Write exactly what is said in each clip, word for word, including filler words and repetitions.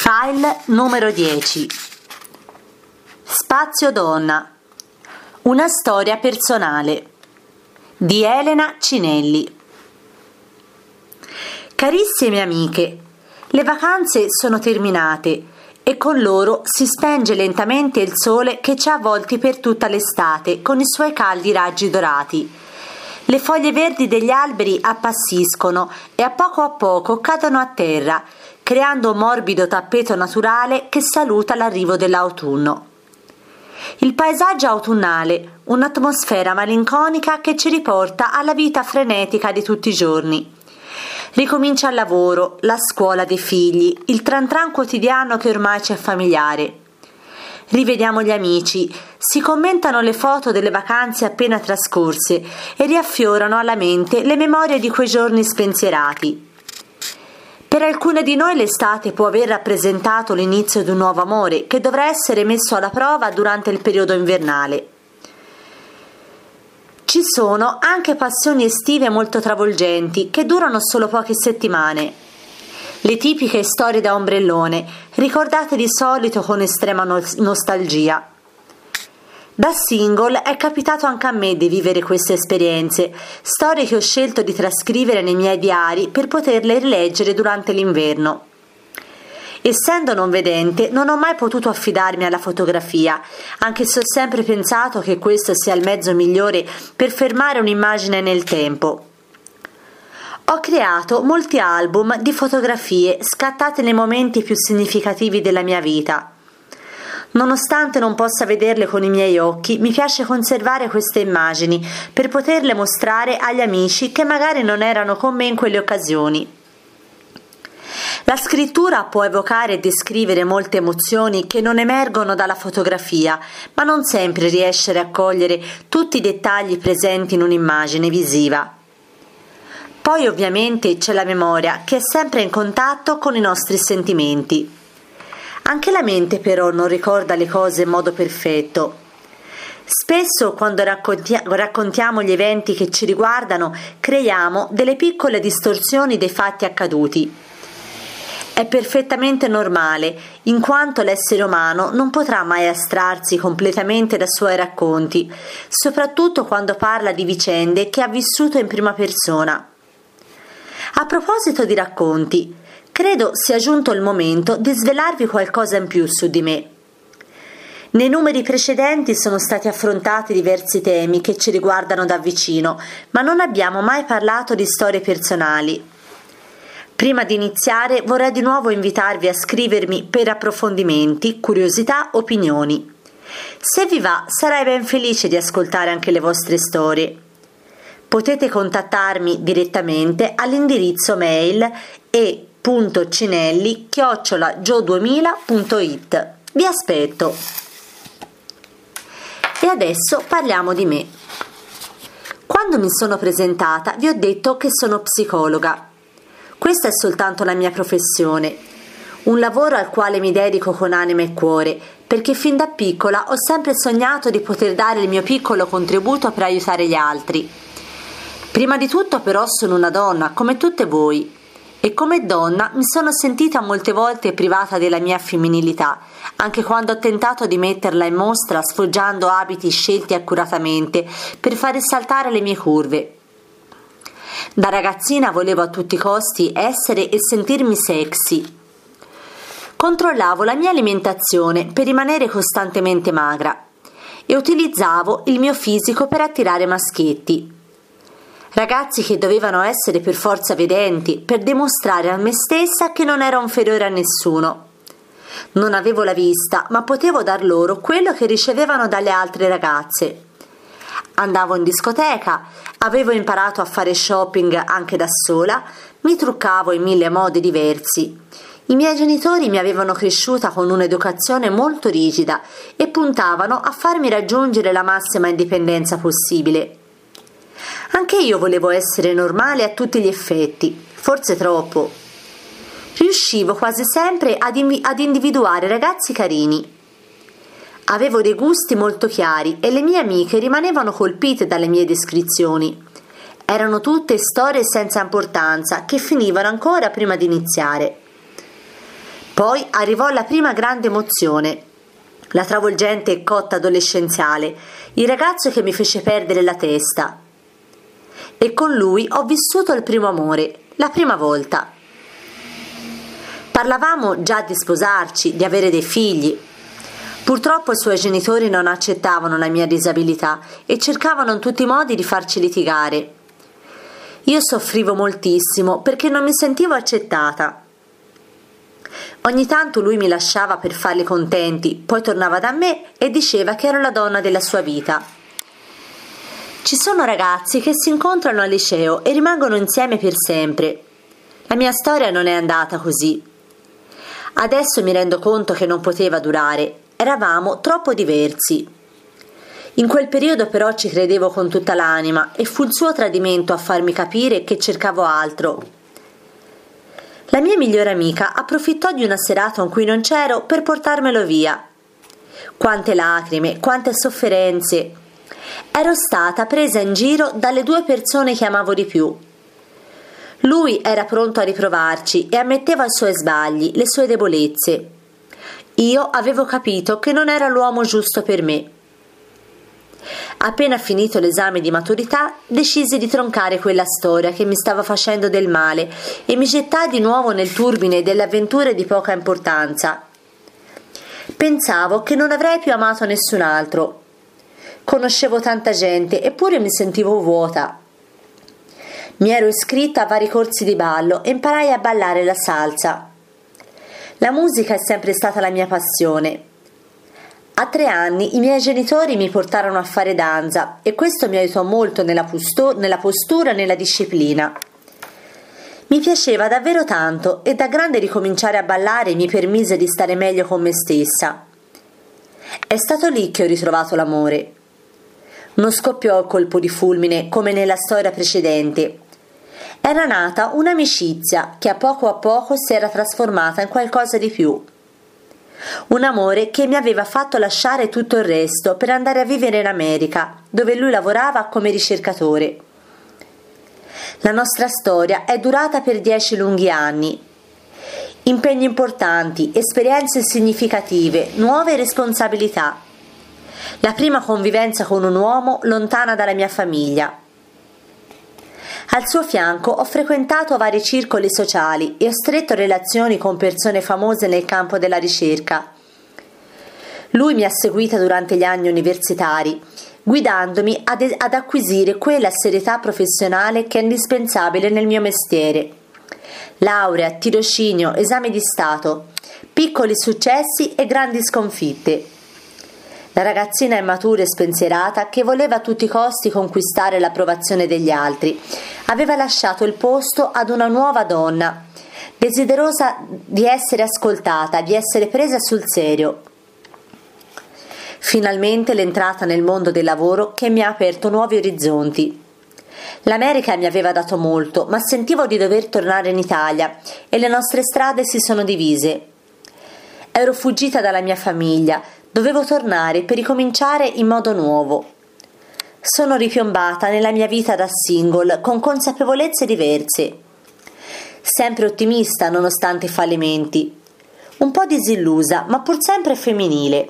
File numero dieci. Spazio donna. Una storia personale di Elena Cinelli. Carissime amiche, le vacanze sono terminate e con loro si spenge lentamente il sole che ci ha avvolti per tutta l'estate con i suoi caldi raggi dorati. Le foglie verdi degli alberi appassiscono e a poco a poco cadono a terra, creando un morbido tappeto naturale che saluta l'arrivo dell'autunno. Il paesaggio autunnale, un'atmosfera malinconica che ci riporta alla vita frenetica di tutti i giorni. Ricomincia il lavoro, la scuola dei figli, il tran tran quotidiano che ormai ci è familiare. Rivediamo gli amici, si commentano le foto delle vacanze appena trascorse e riaffiorano alla mente le memorie di quei giorni spensierati. Per alcune di noi l'estate può aver rappresentato l'inizio di un nuovo amore che dovrà essere messo alla prova durante il periodo invernale. Ci sono anche passioni estive molto travolgenti che durano solo poche settimane. Le tipiche storie da ombrellone, ricordate di solito con estrema no- nostalgia. Da single è capitato anche a me di vivere queste esperienze, storie che ho scelto di trascrivere nei miei diari per poterle rileggere durante l'inverno. Essendo non vedente, non ho mai potuto affidarmi alla fotografia, anche se ho sempre pensato che questo sia il mezzo migliore per fermare un'immagine nel tempo. Ho creato molti album di fotografie scattate nei momenti più significativi della mia vita. Nonostante non possa vederle con i miei occhi, mi piace conservare queste immagini per poterle mostrare agli amici che magari non erano con me in quelle occasioni. La scrittura può evocare e descrivere molte emozioni che non emergono dalla fotografia, ma non sempre riesce a raccogliere tutti i dettagli presenti in un'immagine visiva. Poi ovviamente c'è la memoria, che è sempre in contatto con i nostri sentimenti. Anche la mente però non ricorda le cose in modo perfetto. Spesso quando racconti- raccontiamo gli eventi che ci riguardano, creiamo delle piccole distorsioni dei fatti accaduti. È perfettamente normale, in quanto l'essere umano non potrà mai astrarsi completamente dai suoi racconti, soprattutto quando parla di vicende che ha vissuto in prima persona. A proposito di racconti, credo sia giunto il momento di svelarvi qualcosa in più su di me. Nei numeri precedenti sono stati affrontati diversi temi che ci riguardano da vicino, ma non abbiamo mai parlato di storie personali. Prima di iniziare vorrei di nuovo invitarvi a scrivermi per approfondimenti, curiosità, opinioni. Se vi va, sarei ben felice di ascoltare anche le vostre storie. Potete contattarmi direttamente all'indirizzo mail e punto cinelli chiocciola geo duemila punto it. Vi aspetto. E adesso parliamo di me. Quando mi sono presentata vi ho detto che sono psicologa. Questa è soltanto la mia professione, un lavoro al quale mi dedico con anima e cuore, perché fin da piccola ho sempre sognato di poter dare il mio piccolo contributo per aiutare gli altri. Prima di tutto però sono una donna, come tutte voi, e come donna mi sono sentita molte volte privata della mia femminilità, anche quando ho tentato di metterla in mostra sfoggiando abiti scelti accuratamente per fare saltare le mie curve. Da ragazzina volevo a tutti i costi essere e sentirmi sexy. Controllavo la mia alimentazione per rimanere costantemente magra e utilizzavo il mio fisico per attirare maschietti. Ragazzi che dovevano essere per forza vedenti per dimostrare a me stessa che non ero inferiore a nessuno. Non avevo la vista, ma potevo dar loro quello che ricevevano dalle altre ragazze. Andavo in discoteca, avevo imparato a fare shopping anche da sola, mi truccavo in mille modi diversi. I miei genitori mi avevano cresciuta con un'educazione molto rigida e puntavano a farmi raggiungere la massima indipendenza possibile. Anche io volevo essere normale a tutti gli effetti, forse troppo. Riuscivo quasi sempre ad, invi- ad individuare ragazzi carini. Avevo dei gusti molto chiari e le mie amiche rimanevano colpite dalle mie descrizioni. Erano tutte storie senza importanza che finivano ancora prima di iniziare. Poi arrivò la prima grande emozione, la travolgente cotta adolescenziale, il ragazzo che mi fece perdere la testa. E con lui ho vissuto il primo amore, la prima volta. Parlavamo già di sposarci, di avere dei figli. Purtroppo i suoi genitori non accettavano la mia disabilità e cercavano in tutti i modi di farci litigare. Io soffrivo moltissimo perché non mi sentivo accettata. Ogni tanto lui mi lasciava per farli contenti, poi tornava da me e diceva che ero la donna della sua vita. Ci sono ragazzi che si incontrano al liceo e rimangono insieme per sempre. La mia storia non è andata così. Adesso mi rendo conto che non poteva durare. Eravamo troppo diversi. In quel periodo però ci credevo con tutta l'anima e fu il suo tradimento a farmi capire che cercavo altro. La mia migliore amica approfittò di una serata in cui non c'ero per portarmelo via. Quante lacrime, quante sofferenze. Ero stata presa in giro dalle due persone che amavo di più. Lui era pronto a riprovarci e ammetteva i suoi sbagli, le sue debolezze. Io avevo capito che non era l'uomo giusto per me. Appena finito l'esame di maturità, decisi di troncare quella storia che mi stava facendo del male e mi gettai di nuovo nel turbine delle avventure di poca importanza. Pensavo che non avrei più amato nessun altro. Conoscevo tanta gente, eppure mi sentivo vuota. Mi ero iscritta a vari corsi di ballo e imparai a ballare la salsa. La musica è sempre stata la mia passione. A tre anni i miei genitori mi portarono a fare danza e questo mi aiutò molto nella, posto- nella postura e nella disciplina. Mi piaceva davvero tanto e da grande ricominciare a ballare mi permise di stare meglio con me stessa. È stato lì che ho ritrovato l'amore. Non scoppiò il colpo di fulmine come nella storia precedente. Era nata un'amicizia che a poco a poco si era trasformata in qualcosa di più. Un amore che mi aveva fatto lasciare tutto il resto per andare a vivere in America, dove lui lavorava come ricercatore. La nostra storia è durata per dieci lunghi anni. Impegni importanti, esperienze significative, nuove responsabilità. La prima convivenza con un uomo lontana dalla mia famiglia. Al suo fianco ho frequentato vari circoli sociali e ho stretto relazioni con persone famose nel campo della ricerca. Lui mi ha seguita durante gli anni universitari, guidandomi ad, ad acquisire quella serietà professionale che è indispensabile nel mio mestiere. Laurea, tirocinio, esame di Stato, piccoli successi e grandi sconfitte. La ragazzina immatura e spensierata che voleva a tutti i costi conquistare l'approvazione degli altri aveva lasciato il posto ad una nuova donna, desiderosa di essere ascoltata, di essere presa sul serio. Finalmente l'entrata nel mondo del lavoro che mi ha aperto nuovi orizzonti. L'America mi aveva dato molto, ma sentivo di dover tornare in Italia e le nostre strade si sono divise. Ero fuggita dalla mia famiglia, dovevo tornare per ricominciare in modo nuovo. Sono ripiombata nella mia vita da single con consapevolezze diverse. Sempre ottimista nonostante i fallimenti. Un po' disillusa, ma pur sempre femminile.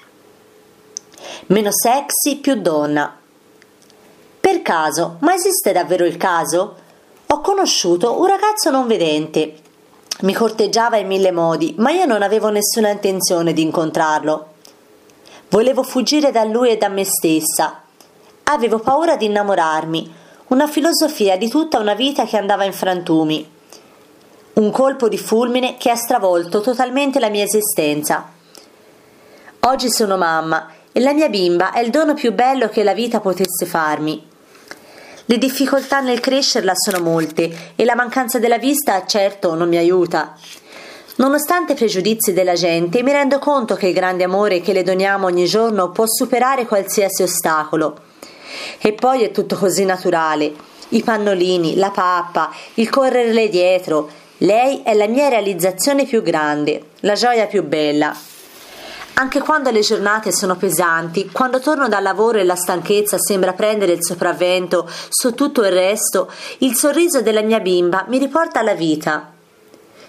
Meno sexy, più donna. Per caso, ma esiste davvero il caso? Ho conosciuto un ragazzo non vedente. Mi corteggiava in mille modi, ma io non avevo nessuna intenzione di incontrarlo. Volevo fuggire da lui e da me stessa. Avevo paura di innamorarmi, una filosofia di tutta una vita che andava in frantumi. Un colpo di fulmine che ha stravolto totalmente la mia esistenza. Oggi sono mamma e la mia bimba è il dono più bello che la vita potesse farmi. Le difficoltà nel crescerla sono molte e la mancanza della vista certo non mi aiuta. Nonostante i pregiudizi della gente, mi rendo conto che il grande amore che le doniamo ogni giorno può superare qualsiasi ostacolo. E poi è tutto così naturale. I pannolini, la pappa, il correrle dietro. Lei è la mia realizzazione più grande, la gioia più bella. Anche quando le giornate sono pesanti, quando torno dal lavoro e la stanchezza sembra prendere il sopravvento su tutto il resto, il sorriso della mia bimba mi riporta alla vita.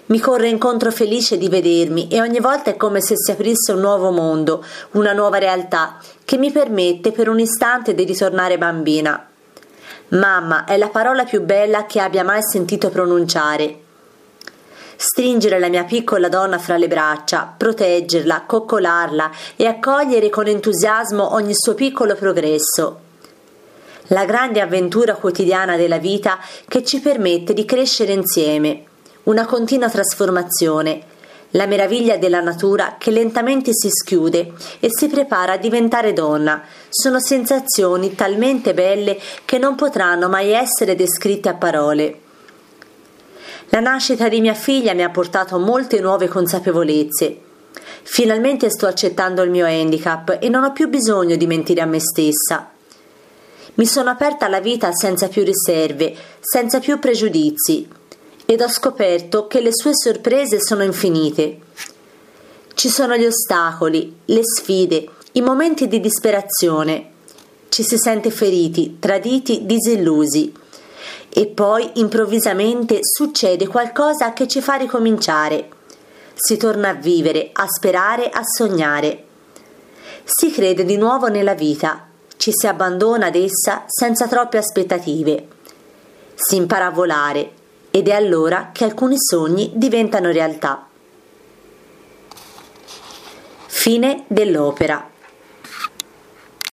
Mi corre incontro felice di vedermi e ogni volta è come se si aprisse un nuovo mondo, una nuova realtà che mi permette per un istante di ritornare bambina. Mamma è la parola più bella che abbia mai sentito pronunciare. Stringere la mia piccola donna fra le braccia, proteggerla, coccolarla e accogliere con entusiasmo ogni suo piccolo progresso. La grande avventura quotidiana della vita che ci permette di crescere insieme, una continua trasformazione, la meraviglia della natura che lentamente si schiude e si prepara a diventare donna, sono sensazioni talmente belle che non potranno mai essere descritte a parole. La nascita di mia figlia mi ha portato molte nuove consapevolezze. Finalmente sto accettando il mio handicap e non ho più bisogno di mentire a me stessa. Mi sono aperta alla vita senza più riserve, senza più pregiudizi, ed ho scoperto che le sue sorprese sono infinite. Ci sono gli ostacoli, le sfide, i momenti di disperazione. Ci si sente feriti, traditi, disillusi. E poi improvvisamente succede qualcosa che ci fa ricominciare. Si torna a vivere, a sperare, a sognare. Si crede di nuovo nella vita, ci si abbandona ad essa senza troppe aspettative. Si impara a volare ed è allora che alcuni sogni diventano realtà. Fine dell'opera.